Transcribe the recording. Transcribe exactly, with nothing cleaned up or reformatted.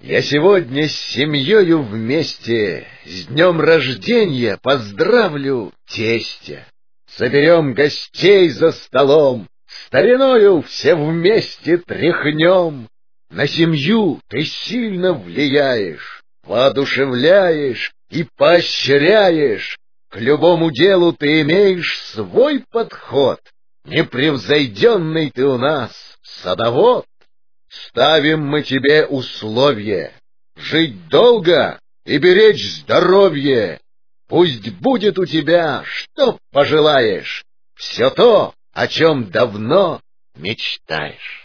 Я сегодня с семьёю вместе с днем рождения поздравлю тестя. Соберем гостей за столом, стариною все вместе тряхнем. На семью ты сильно влияешь, воодушевляешь и поощряешь. К любому делу ты имеешь свой подход. Непревзойденный ты у нас садовод. Ставим мы тебе условие — жить долго и беречь здоровье. Пусть будет у тебя, что пожелаешь, все то, о чем давно мечтаешь.